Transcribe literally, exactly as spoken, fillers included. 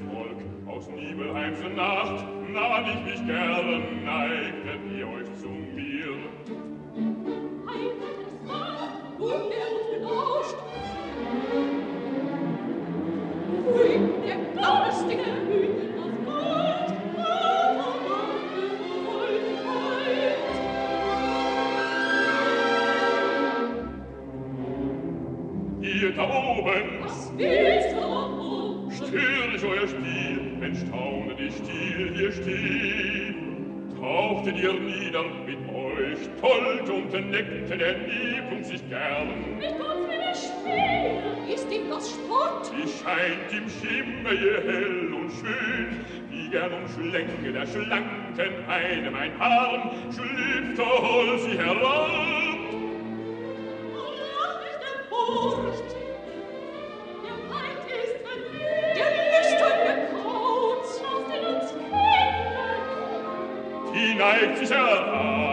Volk aus Nibelheims Nacht, nahm ich mich gern, neigtet ihr euch zu mir. Heimelt es war, und der uns gelauscht. Ui, der garstige Hügel das Gold, aber warte Wohlfahrt. Ihr da oben, Was willst du oben? stör ich euer Spiel, wenn staunend ich still hier steh. Tauchtet ihr nieder mit euch, tollt und neckte der Liebung sich gern. Mit Gott will er spielen, ist ihm das Sport? Sie scheint im Schimmer je hell und schön, wie gern umschlänge der schlanken Eine mein Arm, schlüpft hol sie herab. Oh, lach nicht der Furcht, der Feind ist verliebt, der lüsterne Kauz, lasst ihn uns kennen. Die neigt sich heran,